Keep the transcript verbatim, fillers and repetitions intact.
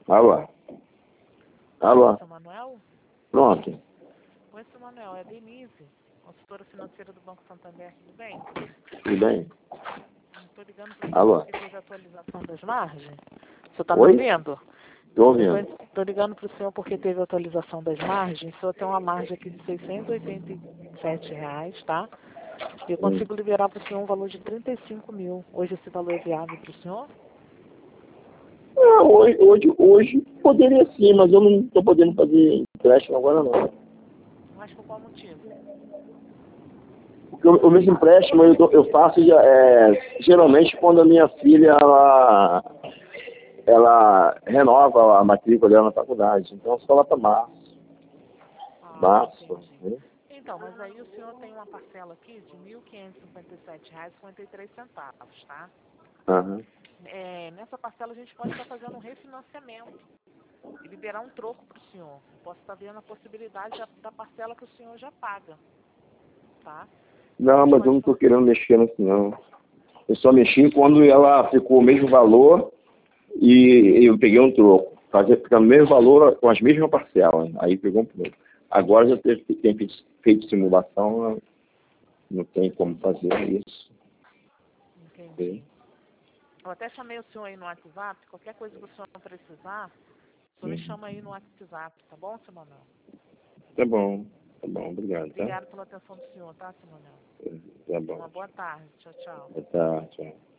Alô? Alô? Seu Manuel? Pronto. Oi, seu Manuel, é Denise, consultora financeira do Banco Santander, tudo bem? Tudo bem? Estou ligando para o senhor Alô? porque teve atualização das margens. O senhor está me Oi? ouvindo? Estou ouvindo. Estou ligando para o senhor porque teve atualização das margens. O senhor tem uma margem aqui de seiscentos e oitenta e sete reais, tá? E eu Hum. consigo liberar para o senhor um valor de trinta e cinco mil. Hoje esse valor é viável para o senhor? Ah, hoje, hoje, hoje poderia sim, mas eu não estou podendo fazer empréstimo agora não. Mas por qual motivo? Porque o, o meu empréstimo eu, dou- eu faço é, geralmente quando a minha filha ela, ela renova a matrícula dela na faculdade. Então só lá para março. Ah, Março. entendi. Né? Então, mas aí o senhor tem uma parcela aqui de mil quinhentos e cinquenta e sete reais e cinquenta e três centavos, tá? Aham. É, nessa parcela a gente pode estar fazendo um refinanciamento e liberar um troco para o senhor. Eu posso estar vendo a possibilidade da, da parcela que o senhor já paga, tá? A Não, gente mas eu não pode estou fazer... querendo mexer nisso não. Eu só mexi quando ela ficou o mesmo valor e eu peguei um troco. Fazia ficando o mesmo valor com as mesmas parcelas. Aí pegou um troco. Agora já tem, tem feito, feito simulação, não tem como fazer isso. Entendi. Eu até chamei o senhor aí no WhatsApp. Qualquer coisa que o senhor não precisar, o senhor me Uhum. chama aí no WhatsApp, tá bom, seu Manuel? Tá bom, tá bom, obrigado, tá? Obrigado pela atenção do senhor, tá, seu Manuel? Tá Tenha uma bom. boa tarde. Tchau, tchau. Tá, tchau.